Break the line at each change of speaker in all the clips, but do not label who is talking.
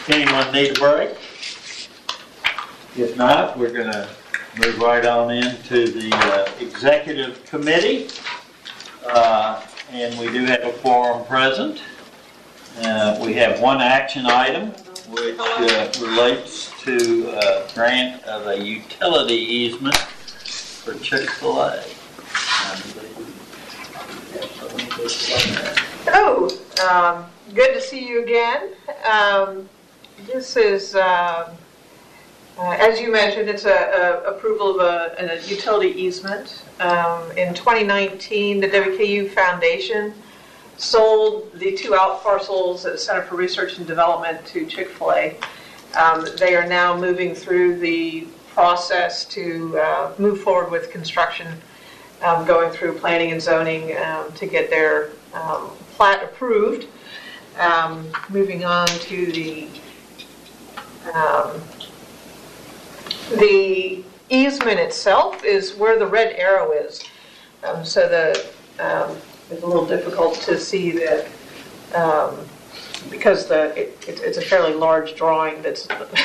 Anyone need a break? If not, we're going to move right on into the executive committee. And we do have a quorum present. We have one action item which relates to grant of a utility easement for Chick-fil-A.
Oh, good to see you again. This is, as you mentioned, it's a approval of a utility easement. In 2019, the WKU Foundation sold the 2 out parcels at the Center for Research and Development to Chick-fil-A. They are now moving through the process to move forward with construction, going through planning and zoning to get their plat approved. Moving on to the easement itself is where the red arrow is. So it's a little difficult to see that because it's a fairly large drawing that's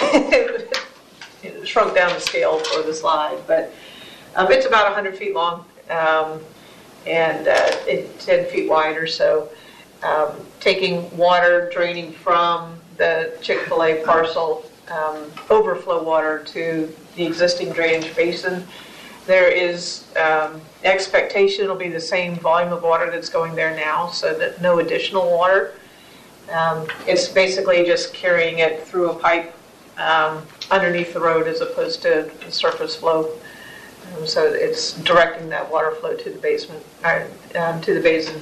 shrunk down the scale for the slide, but it's about 100 feet long and it's 10 feet wide or so. Taking water draining from the Chick-fil-A parcel, overflow water to the existing drainage basin. There is expectation it'll be the same volume of water that's going there now, so that no additional water. It's basically just carrying it through a pipe underneath the road as opposed to surface flow. So it's directing that water flow to the basement, to the basin.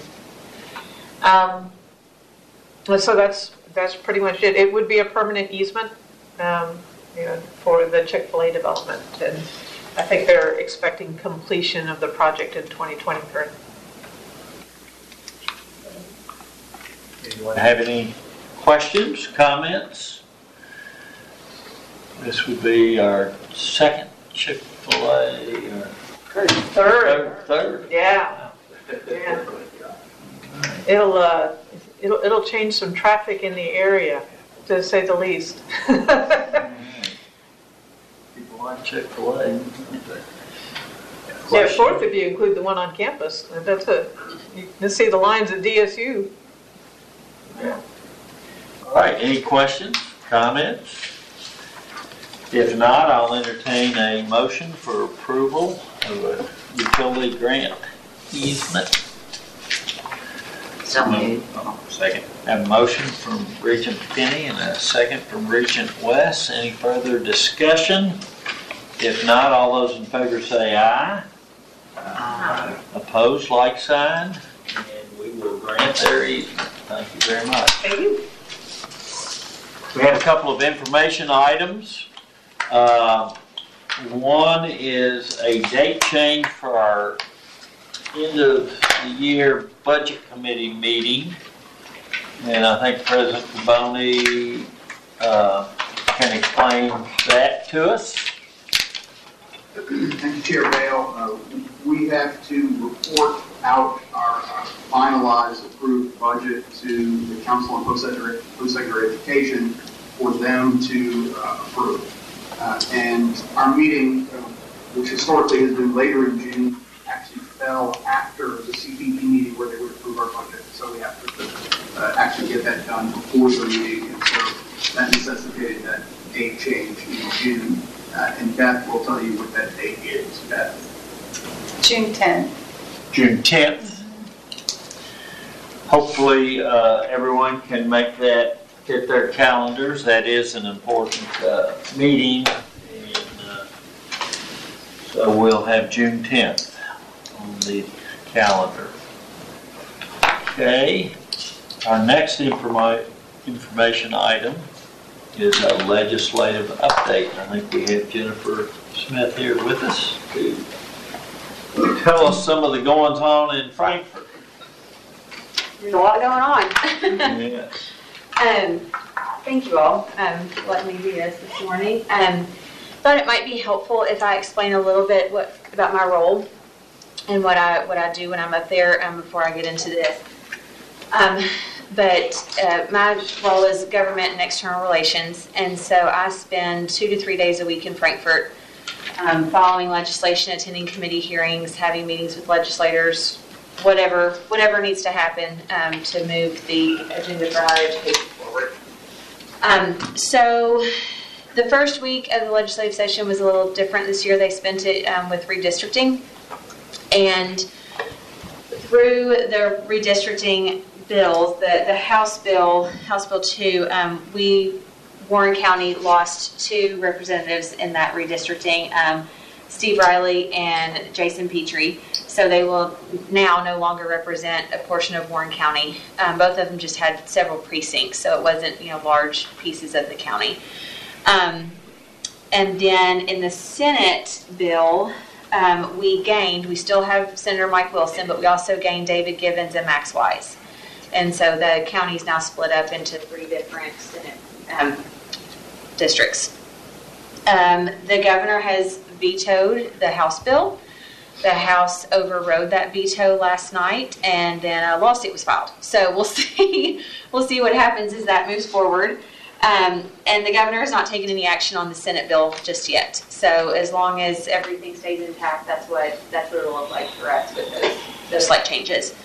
So that's pretty much it. It would be a permanent easement, for the Chick-fil-A development, and I think they're expecting completion of the project in 2023.
Anyone have any questions, comments? This would be our second Chick-fil-A. Third.
Yeah. Yeah. It'll change some traffic in the area, to say the least.
People like Chick-fil-A.
Yeah, fourth if you include the one on campus. You can see the lines at DSU.
Yeah. All right, any questions, comments? If not, I'll entertain a motion for approval of a utility grant easement. Second. I have a motion from Regent Penny and a second from Regent West. Any further discussion? If not, all those in favor say aye. Aye. Opposed, like sign. And we will grant their easement. Thank you very much.
Thank you.
We have a couple of information items. One is a date change for our end of the year budget committee meeting. And I think President Caboni can explain that to us.
Thank you, Chair Bale. We have to report out our finalized approved budget to the Council on Post-Secondary Education for them to approve. And our meeting, which historically has been later in June, actually fell after the CPP meeting where they would approve our budget. So we have to actually get that done before the meeting. And so that necessitated that date change in June. And Beth will tell you what that date is. Beth?
June 10th.
June 10th. Hopefully everyone can make that, hit their calendars. That is an important meeting. And so we'll have June 10th on the calendar. Okay. Our next information item is a legislative update. I think we have Jennifer Smith here with us to tell us some of the goings on in Frankfort.
There's a lot going on.
Yes.
Thank you all for letting me do this morning. Thought it might be helpful if I explain a little bit about my role and what I do when I'm up there before I get into this. my role is government and external relations, and so I spend 2 to 3 days a week in Frankfurt, following legislation, attending committee hearings, having meetings with legislators, whatever needs to happen to move the agenda for higher education forward. So the first week of the legislative session was a little different this year. They spent it with redistricting, and through the redistricting bills, the House Bill 2, Warren County lost 2 representatives in that redistricting, Steve Riley and Jason Petrie. So they will now no longer represent a portion of Warren County. Both of them just had several precincts, so it wasn't large pieces of the county. And then in the Senate bill, we still have Senator Mike Wilson, but we also gained David Givens and Max Wise. And so the county is now split up into 3 different Senate districts. The governor has vetoed the House bill. The House overrode that veto last night, and then a lawsuit was filed. So we'll see what happens as that moves forward. And the governor has not taken any action on the Senate bill just yet. So as long as everything stays intact, that's what it'll look like for us with those slight changes.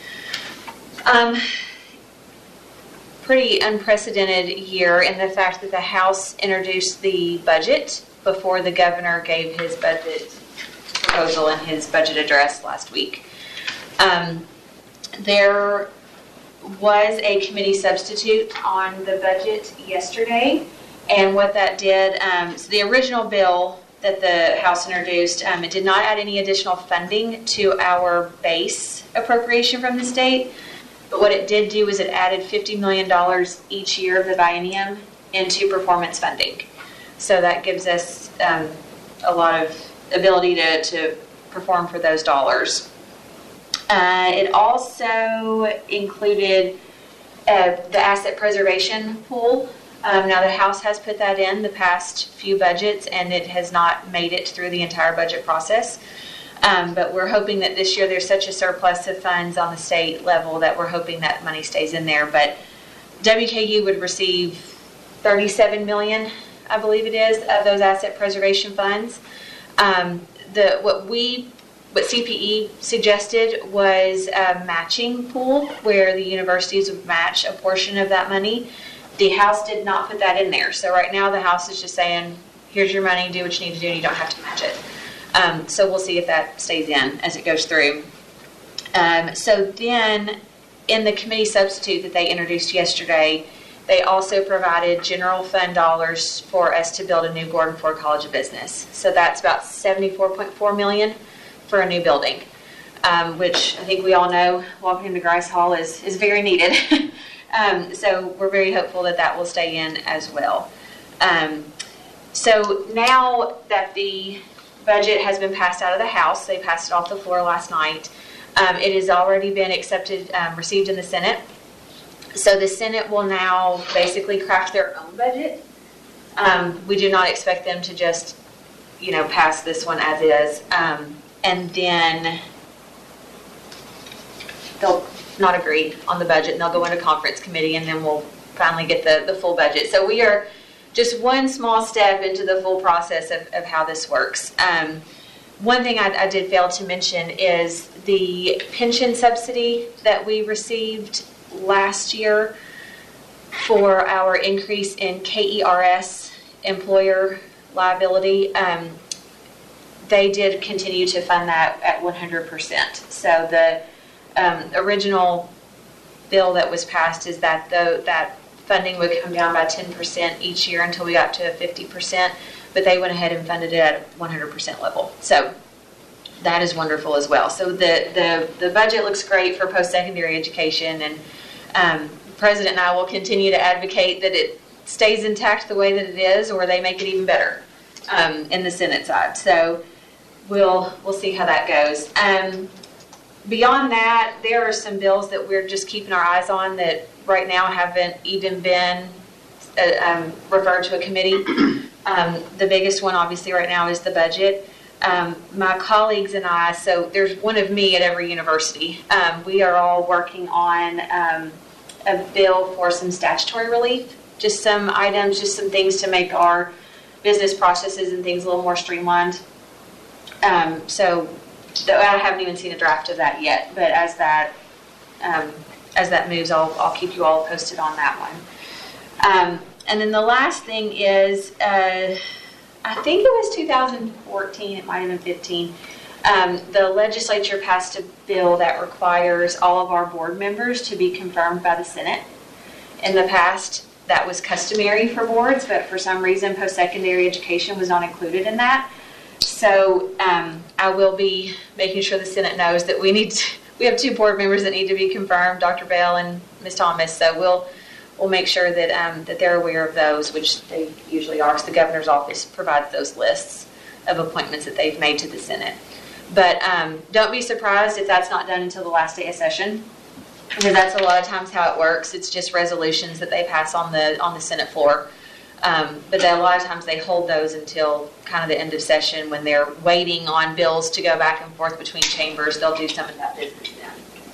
Pretty unprecedented year in the fact that the House introduced the budget before the governor gave his budget proposal in his budget address last week. There was a committee substitute on the budget yesterday, and what that did, so the original bill that the House introduced, it did not add any additional funding to our base appropriation from the state, but what it did do was it added $50 million each year of the biennium into performance funding. So that gives us a lot of ability to perform for those dollars. It also included the asset preservation pool. Now the House has put that in the past few budgets, and it has not made it through the entire budget process. But we're hoping that this year there's such a surplus of funds on the state level that we're hoping that money stays in there. But WKU would receive $37 million, I believe it is, of those asset preservation funds. What CPE suggested was a matching pool where the universities would match a portion of that money. The House did not put that in there. So right now the House is just saying, here's your money, do what you need to do, and you don't have to match it. So we'll see if that stays in as it goes through. So then in the committee substitute that they introduced yesterday, they also provided general fund dollars for us to build a new Gordon Ford College of Business. So that's about $74.4 million for a new building, which I think we all know walking into Grice Hall is very needed. So we're very hopeful that that will stay in as well. So now that the budget has been passed out of the House, they passed it off the floor last night, it has already been accepted, received in the Senate. So the Senate will now basically craft their own budget. We do not expect them to just, pass this one as is. And then they'll not agree on the budget, and they'll go into conference committee, and then we'll finally get the full budget. So we are just one small step into the full process of how this works. One thing I did fail to mention is the pension subsidy that we received last year for our increase in KERS employer liability. They did continue to fund that at 100%. So the original bill that was passed is that that funding would come down by 10% each year until we got to 50%, but they went ahead and funded it at 100% level. So that is wonderful as well. So the budget looks great for post-secondary education, and President and I will continue to advocate that it stays intact the way that it is, or they make it even better in the Senate side. So we'll see how that goes. Beyond that, there are some bills that we're just keeping our eyes on that right now haven't even been referred to a committee. The biggest one, obviously, right now is the budget. My colleagues and I, so there's one of me at every university. We are all working on a bill for some statutory relief, just some items, just some things to make our business processes and things a little more streamlined. So I haven't even seen a draft of that yet, but as that moves, I'll keep you all posted on that one. And then the last thing is, I think it was 2014, it might have been 15, the legislature passed a bill that requires all of our board members to be confirmed by the Senate. In the past, that was customary for boards, but for some reason, post-secondary education was not included in that. So I will be making sure the Senate knows that we have 2 board members that need to be confirmed, Dr. Bell and Ms. Thomas. So we'll make sure that that they're aware of those, which they usually are, because the governor's office provides those lists of appointments that they've made to the Senate. But don't be surprised if that's not done until the last day of session, because that's a lot of times how it works. It's just resolutions that they pass on the Senate floor. But then a lot of times they hold those until kind of the end of session when they're waiting on bills to go back and forth between chambers. They'll do some of that business then.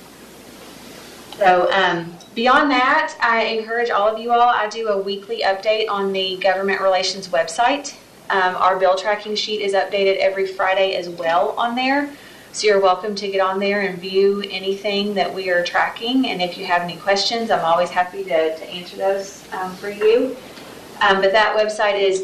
So beyond that, I encourage all of you all, I do a weekly update on the Government Relations website. Our bill tracking sheet is updated every Friday as well on there. So you're welcome to get on there and view anything that we are tracking. And if you have any questions, I'm always happy to answer those for you. But that website is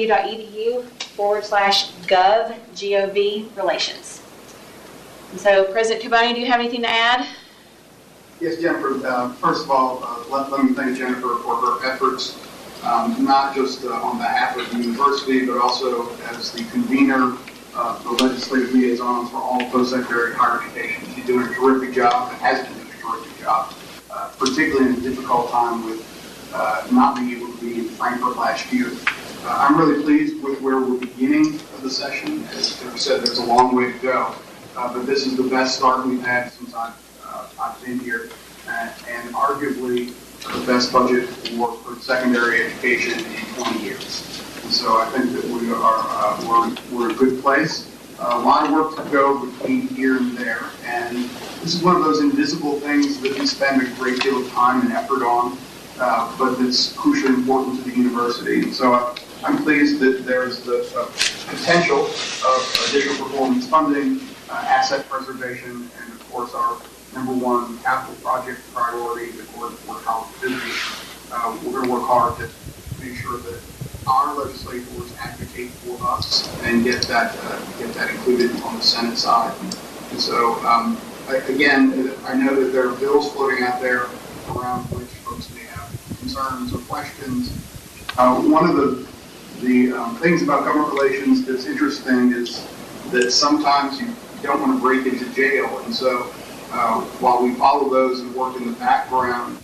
wku.edu/gov relations. And so, President Kubani, do you have anything to add?
Yes, Jennifer. First of all, let me thank Jennifer for her efforts, not just on behalf of the university, but also as the convener of the legislative liaisons for all post-secondary higher education. She's doing a terrific job and has been doing a terrific job, particularly in a difficult time with not being able to be in Frankfurt last year. I'm really pleased with where we're beginning of the session. As Jennifer said, there's a long way to go, but this is the best start we've had since I've been here, and arguably the best budget for secondary education in 20 years. And so I think that we're in a good place. A lot of work to go between here and there, and this is one of those invisible things that we spend a great deal of time and effort on, but it's crucially important to the university. And so I'm pleased that there's the potential of additional performance funding, asset preservation, and of course our #1 capital project priority, the Court of College Business. We're going to work hard to make sure that our legislators advocate for us and get that included on the Senate side. And so, again, I know that there are bills floating out there around which folks may have concerns or questions. One of the things about government relations that's interesting is that sometimes you don't want to break into jail, and so while we follow those and work in the background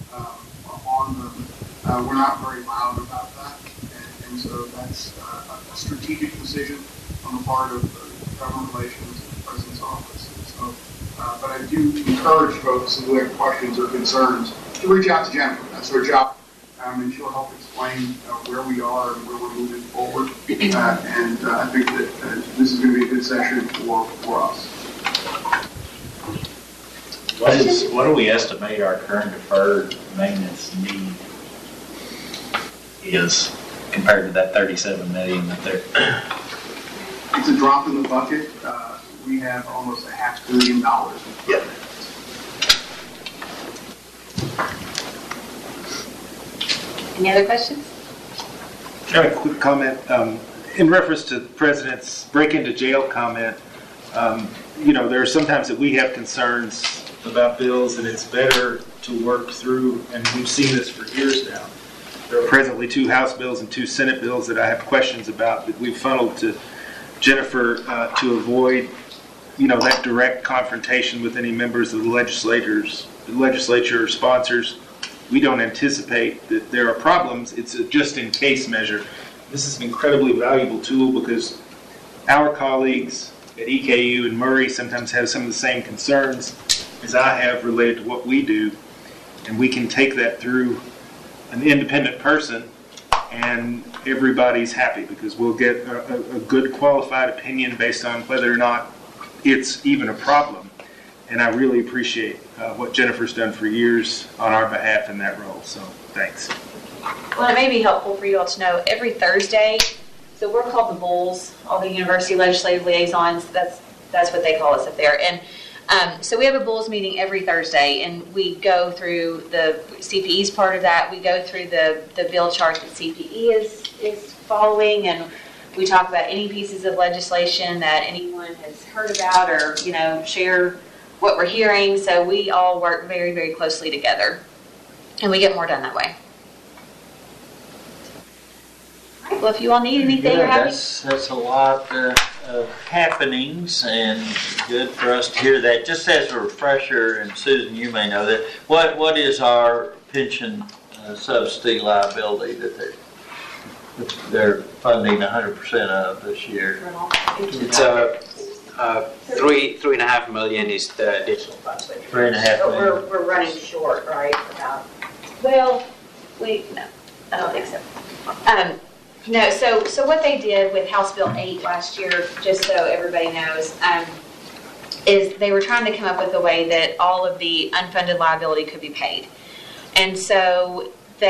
on them, we're not very loud about that. And so that's a strategic decision on the part of the government relations and the President's office. And so, but I do encourage folks who have questions or concerns to reach out to Jennifer. That's her job. And she'll help explain where we are and where we're moving forward. And I think that this is going to be a good session for us.
What do we estimate our current deferred maintenance need is compared to that $37 million that they're?
It's a drop in the bucket. We have almost $500 million. Yep.
Any other questions?
I have a quick comment. In reference to the President's break into jail comment, there are sometimes that we have concerns about bills, and it's better to work through, and we've seen this for years now. There are presently 2 House bills and 2 Senate bills that I have questions about that we've funneled to Jennifer to avoid, that direct confrontation with any members of the legislature or sponsors. We don't anticipate that there are problems. It's a just-in-case measure. This is an incredibly valuable tool because our colleagues at EKU and Murray sometimes have some of the same concerns as I have related to what we do, and we can take that through an independent person and everybody's happy because we'll get a good qualified opinion based on whether or not it's even a problem. And I really appreciate what Jennifer's done for years on our behalf in that role. So thanks.
Well, it may be helpful for you all to know every Thursday, so we're called the Bulls, all the university legislative liaisons, that's what they call us up there. And so we have a Bulls meeting every Thursday, and we go through the CPE's part of that. We go through the bill chart that CPE is following, and we talk about any pieces of legislation that anyone has heard about or, share what we're hearing. So we all work very, very closely together, and we get more done that way. All right, well, if you all need anything,
Yeah,
or have
that's a lot of happenings, and good for us to hear that. Just as a refresher, and Susan, you may know that, what is our pension subsidy liability that they're funding 100% of this year?
It's 3.5 million is the digital translation.
3.5 million.
We're running short, right? About
Well, no, I don't think so. No, so what they did with House Bill 8 last year, just so everybody knows, is they were trying to come up with a way that all of the unfunded liability could be paid. And so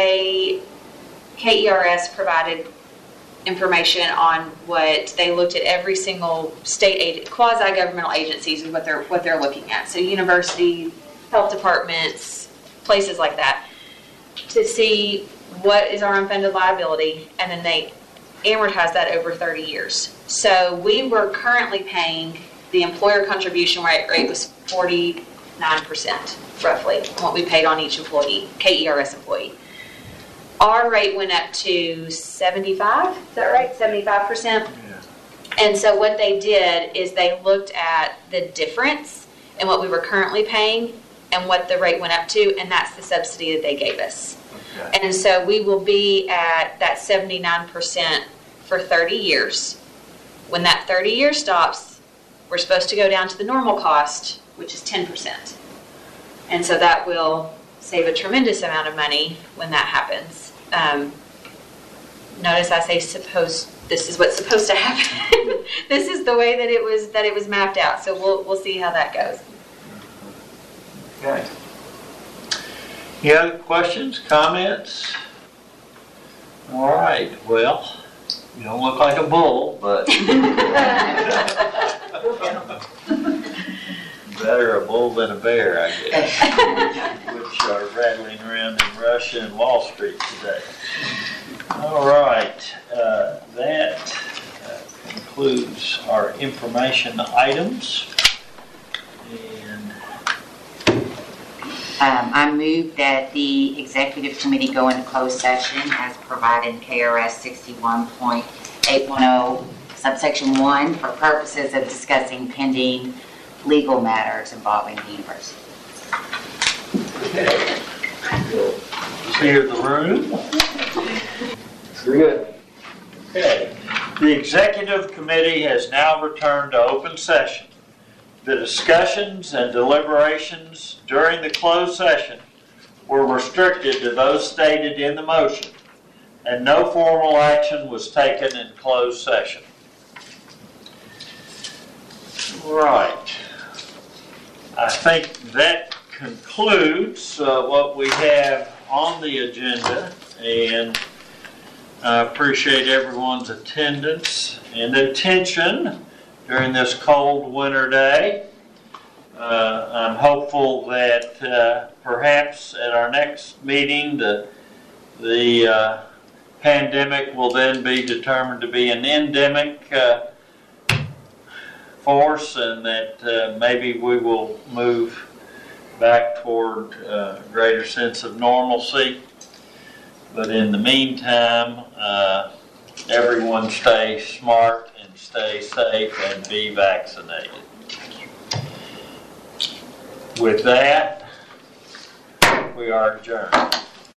KERS provided information on what they looked at every single state quasi-governmental agencies and what they're looking at. So universities, health departments, places like that, to see what is our unfunded liability, and then they amortize that over 30 years. So we were currently paying, the employer contribution rate was 49%, roughly, what we paid on each employee, KERS employee. Our rate went up to 75, is that right? 75%?
Yeah.
And so what they did is they looked at the difference in what we were currently paying and what the rate went up to, and that's the subsidy that they gave us.
Okay.
And so we will be at that 79% for 30 years. When that 30 years stops, we're supposed to go down to the normal cost, which is 10%. And so that will save a tremendous amount of money when that happens. Notice I say suppose. This is what's supposed to happen. This is the way that it was mapped out. So we'll see how that goes.
Okay. Any other questions, comments? All right, well, you don't look like a bull, but better a bull than a bear, I guess, which are rattling around in Russia and Wall Street today. All right, that concludes our information items.
I move that the executive committee go into closed session as provided in KRS 61.810 subsection 1 for purposes of discussing pending legal matters involving the university.
Okay. Clear the room. Good. Okay. The executive committee has now returned to open session. The discussions and deliberations during the closed session were restricted to those stated in the motion, and no formal action was taken in closed session. Right. I think that concludes what we have on the agenda, and I appreciate everyone's attendance and attention during this cold winter day. I'm hopeful that perhaps at our next meeting the pandemic will then be determined to be an endemic force, and that maybe we will move back toward a greater sense of normalcy. But in the meantime, everyone stay smart and stay safe and be vaccinated. With that, we are adjourned.